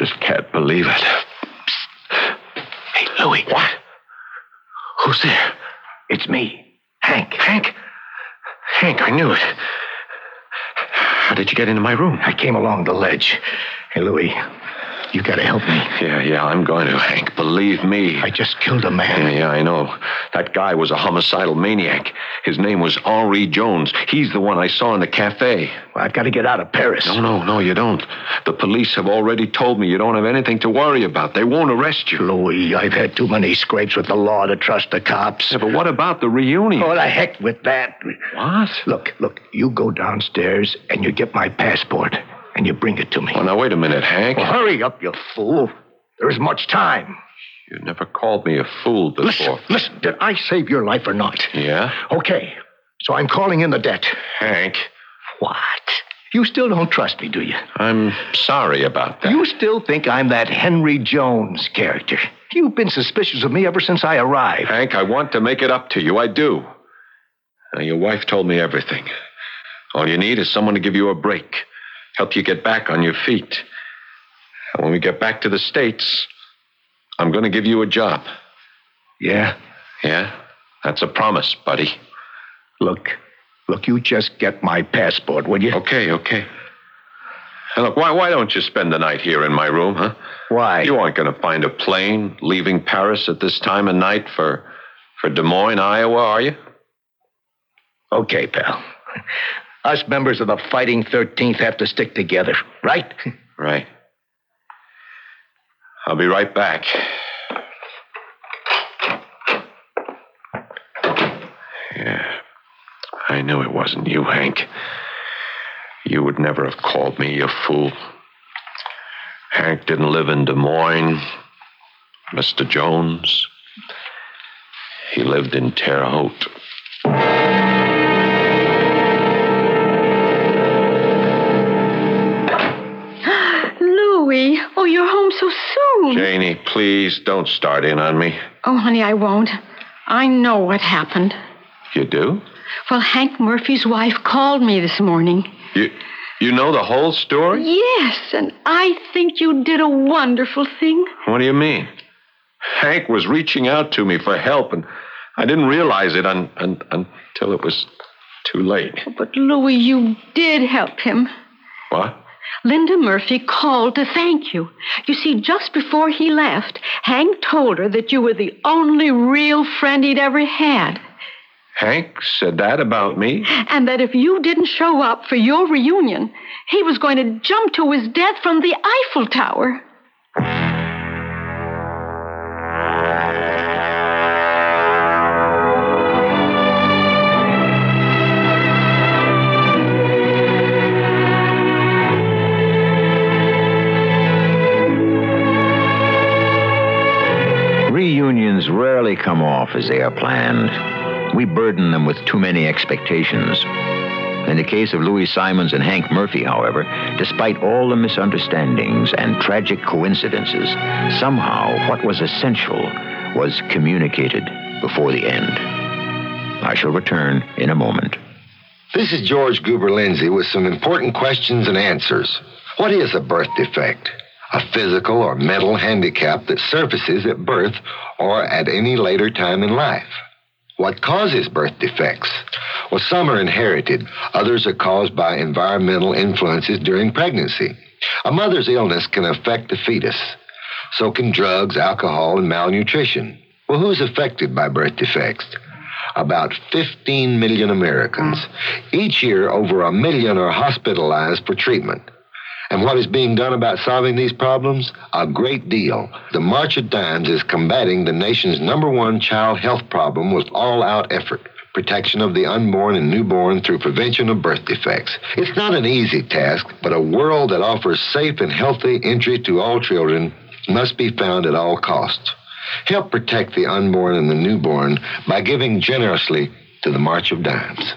just can't believe it. Hey, Louis. What? Who's there? It's me, Hank. Hank, I knew it. How did you get into my room? I came along the ledge. Hey, Louis, you gotta help me. Yeah, I'm going to, Hank. Believe me. I just killed a man. Yeah, I know. That guy was a homicidal maniac. His name was Henri Jones. He's the one I saw in the cafe. Well, I've got to get out of Paris. No, you don't. The police have already told me you don't have anything to worry about. They won't arrest you. Louis, I've had too many scrapes with the law to trust the cops. Yeah, but what about the reunion? Oh, the heck with that. What? Look, you go downstairs and you get my passport and you bring it to me. Oh, now, wait a minute, Hank. Well, hurry up, you fool. There isn't much time. You never called me a fool before. Listen, did I save your life or not? Yeah? Okay, so I'm calling in the debt. Hank. What? You still don't trust me, do you? I'm sorry about that. You still think I'm that Henry Jones character. You've been suspicious of me ever since I arrived. Hank, I want to make it up to you. I do. Now, your wife told me everything. All you need is someone to give you a break, help you get back on your feet. And when we get back to the States, I'm going to give you a job. Yeah? Yeah? That's a promise, buddy. Look, you just get my passport, will you? Okay. And look, why don't you spend the night here in my room, huh? Why? You aren't going to find a plane leaving Paris at this time of night for Des Moines, Iowa, are you? Okay, pal. Us members of the Fighting 13th have to stick together, right? Right. I'll be right back. Yeah. I knew it wasn't you, Hank. You would never have called me a fool. Hank didn't live in Des Moines. Mr. Jones, he lived in Terre Haute. Louis, oh, you're home so soon. Janie, please don't start in on me. Oh, honey, I won't. I know what happened. You do? Well, Hank Murphy's wife called me this morning. You know the whole story? Yes, and I think you did a wonderful thing. What do you mean? Hank was reaching out to me for help, and I didn't realize it until it was too late. But, Louis, you did help him. What? Linda Murphy called to thank you. You see, just before he left, Hank told her that you were the only real friend he'd ever had. Hank said that about me? And that if you didn't show up for your reunion, he was going to jump to his death from the Eiffel Tower. Reunions rarely come off as they are planned. We burden them with too many expectations. In the case of Louis Simons and Hank Murphy, however, despite all the misunderstandings and tragic coincidences, somehow what was essential was communicated before the end. I shall return in a moment. This is George Goober Lindsay with some important questions and answers. What is a birth defect? A physical or mental handicap that surfaces at birth or at any later time in life. What causes birth defects? Well, some are inherited. Others are caused by environmental influences during pregnancy. A mother's illness can affect the fetus. So can drugs, alcohol, and malnutrition. Well, who's affected by birth defects? About 15 million Americans. Each year, over 1 million are hospitalized for treatment. And what is being done about solving these problems? A great deal. The March of Dimes is combating the nation's #1 child health problem with all-out effort. Protection of the unborn and newborn through prevention of birth defects. It's not an easy task, but a world that offers safe and healthy entry to all children must be found at all costs. Help protect the unborn and the newborn by giving generously to the March of Dimes.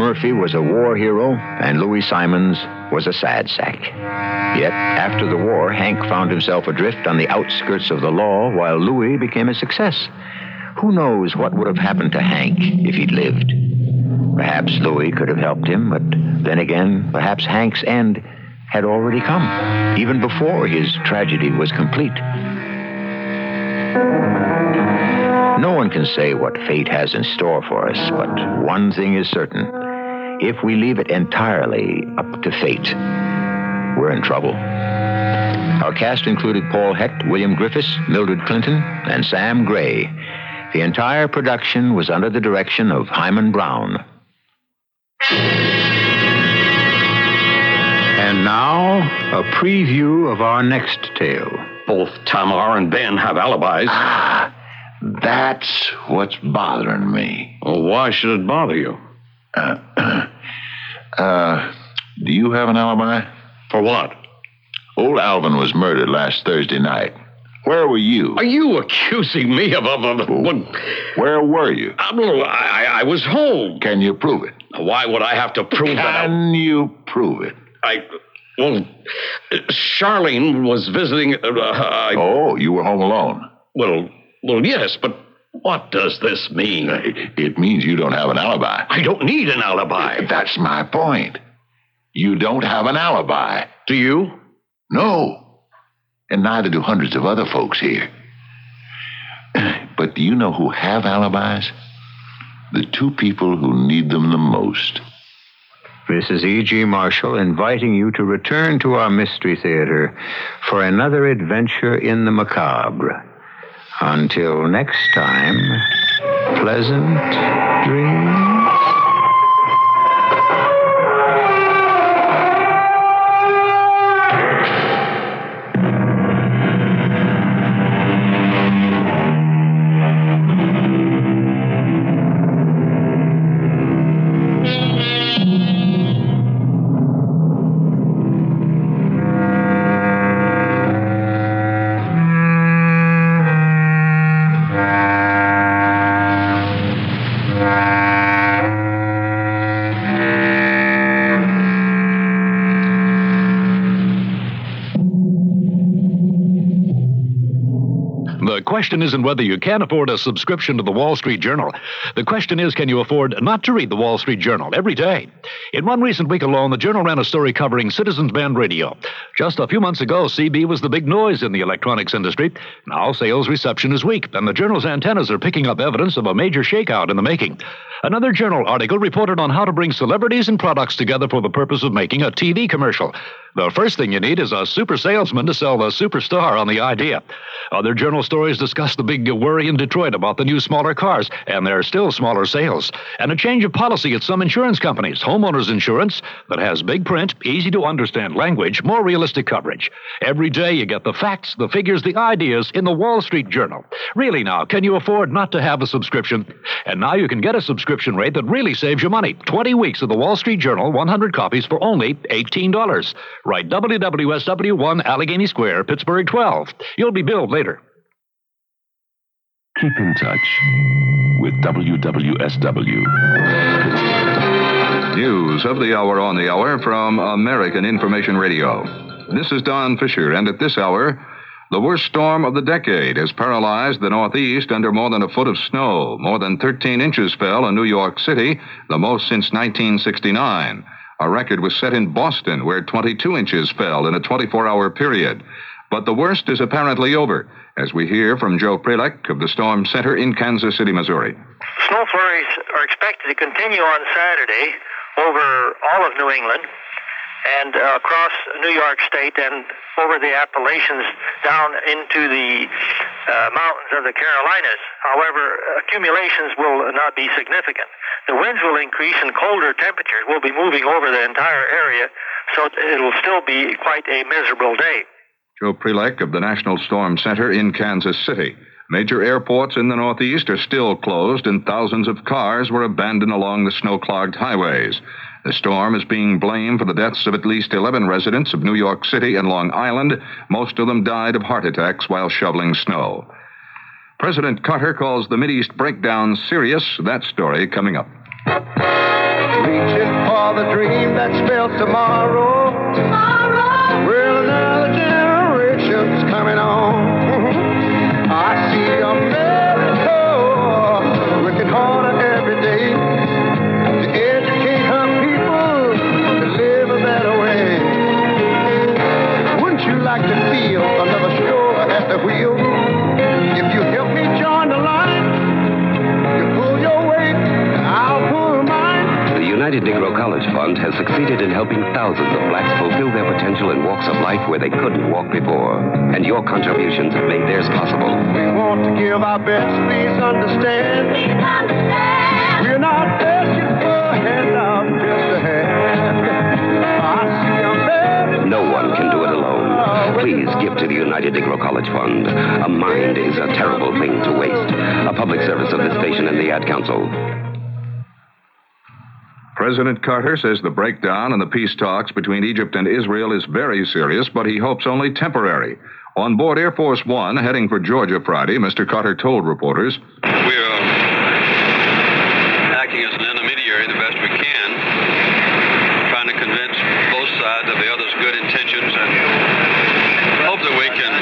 Murphy was a war hero and Louis Simons was a sad sack. Yet, after the war, Hank found himself adrift on the outskirts of the law while Louis became a success. Who knows what would have happened to Hank if he'd lived? Perhaps Louis could have helped him, but then again, perhaps Hank's end had already come, even before his tragedy was complete. No one can say what fate has in store for us, but one thing is certain. If we leave it entirely up to fate, we're in trouble. Our cast included Paul Hecht, William Griffiths, Mildred Clinton, and Sam Gray. The entire production was under the direction of Hyman Brown. And now, a preview of our next tale. Both Tamar and Ben have alibis. That's what's bothering me. Well, why should it bother you? Do you have an alibi? For what? Old Alvin was murdered last Thursday night. Where were you? Are you accusing me of... Where were you? I was home. Can you prove it? Why would I have to prove that? Can you prove it? Charlene was visiting... Oh, you were home alone? Well, yes, but what does this mean? It means you don't have an alibi. I don't need an alibi. That's my point. You don't have an alibi. Do you? No. And neither do hundreds of other folks here. But do you know who have alibis? The two people who need them the most. This is E.G. Marshall inviting you to return to our Mystery Theater for another adventure in the macabre. Until next time, pleasant dreams. The question isn't whether you can afford a subscription to the Wall Street Journal. The question is, can you afford not to read the Wall Street Journal every day? In one recent week alone, the Journal ran a story covering Citizens Band Radio. Just a few months ago, CB was the big noise in the electronics industry. Now sales reception is weak, and the Journal's antennas are picking up evidence of a major shakeout in the making. Another Journal article reported on how to bring celebrities and products together for the purpose of making a TV commercial. The first thing you need is a super salesman to sell the superstar on the idea. Other Journal stories discuss the big worry in Detroit about the new smaller cars and their still smaller sales, and a change of policy at some insurance companies, homeowners insurance, that has big print, easy-to-understand language, more realistic coverage. Every day you get the facts, the figures, the ideas in the Wall Street Journal. Really now, can you afford not to have a subscription? And now you can get a subscription rate that really saves you money. 20 weeks of the Wall Street Journal, 100 copies for only $18. Write WWSW 1 Allegheny Square, Pittsburgh 12. You'll be billed later. Keep in touch with WWSW. News of the hour on the hour from American Information Radio. This is Don Fisher, and at this hour, the worst storm of the decade has paralyzed the Northeast under more than a foot of snow. More than 13 inches fell in New York City, the most since 1969. A record was set in Boston, where 22 inches fell in a 24-hour period. But the worst is apparently over, as we hear from Joe Prelek of the Storm Center in Kansas City, Missouri. Snow flurries are expected to continue on Saturday over all of New England and across New York State and over the Appalachians down into the mountains of the Carolinas. However, accumulations will not be significant. The winds will increase and colder temperatures will be moving over the entire area, so it'll still be quite a miserable day. Joe Prelek of the National Storm Center in Kansas City. Major airports in the Northeast are still closed, and thousands of cars were abandoned along the snow-clogged highways. The storm is being blamed for the deaths of at least 11 residents of New York City and Long Island. Most of them died of heart attacks while shoveling snow. President Carter calls the Mideast breakdown serious. That story coming up. reaching for the dream that's built tomorrow. Well, another generation's coming on. I see America working harder every day to educate her people to live a better way. Wouldn't you like to feel another stroke at the wheel? If you help me join the line, you pull your weight, I'll pull mine. The United Negro College Fund has succeeded in helping thousands of blacks fulfill their potential in walks of life where they couldn't walk before. And your contributions have made theirs possible. We want to give our best, please understand. We're not asking for a handout, just a hand. I see America. No one can do it alone. Please give to the United Negro College Fund. A mind is a terrible thing to waste. A public service of this station and the Ad Council. President Carter says the breakdown in the peace talks between Egypt and Israel is very serious, but he hopes only temporary. On board Air Force One, heading for Georgia Friday, Mr. Carter told reporters, We're acting as an intermediary the best we can, trying to convince both sides of the other's good intentions and hope that we can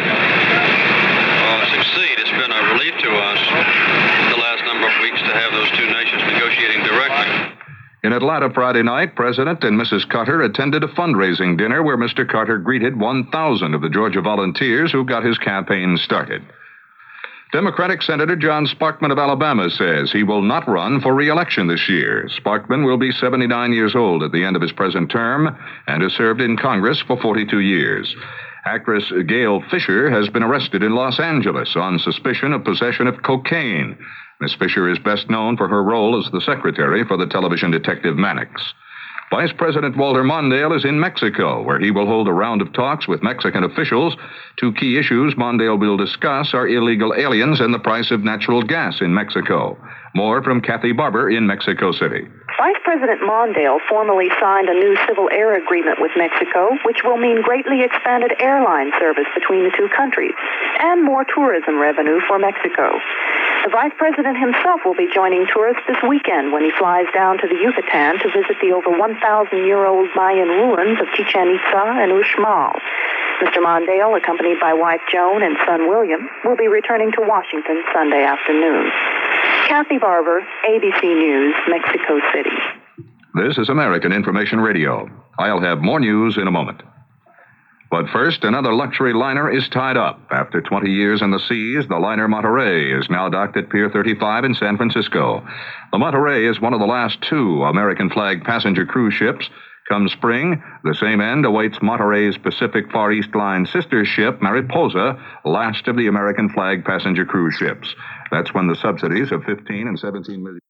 succeed. It's been a relief to us the last number of weeks to have those two nations negotiating directly. In Atlanta Friday night, President and Mrs. Carter attended a fundraising dinner where Mr. Carter greeted 1,000 of the Georgia volunteers who got his campaign started. Democratic Senator John Sparkman of Alabama says he will not run for re-election this year. Sparkman will be 79 years old at the end of his present term and has served in Congress for 42 years. Actress Gail Fisher has been arrested in Los Angeles on suspicion of possession of cocaine. Miss Fisher is best known for her role as the secretary for the television detective Mannix. Vice President Walter Mondale is in Mexico, where he will hold a round of talks with Mexican officials. Two key issues Mondale will discuss are illegal aliens and the price of natural gas in Mexico. More from Kathy Barber in Mexico City. Vice President Mondale formally signed a new civil air agreement with Mexico, which will mean greatly expanded airline service between the two countries and more tourism revenue for Mexico. The Vice President himself will be joining tourists this weekend when he flies down to the Yucatan to visit the over 1,000-year-old Mayan ruins of Chichen Itza and Uxmal. Mr. Mondale, accompanied by wife Joan and son William, will be returning to Washington Sunday afternoon. Kathy Barber, ABC News, Mexico City. This is American Information Radio. I'll have more news in a moment. But first, another luxury liner is tied up. After 20 years in the seas, the liner Monterey is now docked at Pier 35 in San Francisco. The Monterey is one of the last two American flag passenger cruise ships. Come spring, the same end awaits Monterey's Pacific Far East Line sister ship, Mariposa, last of the American flag passenger cruise ships. That's when the subsidies of $15 and $17 million.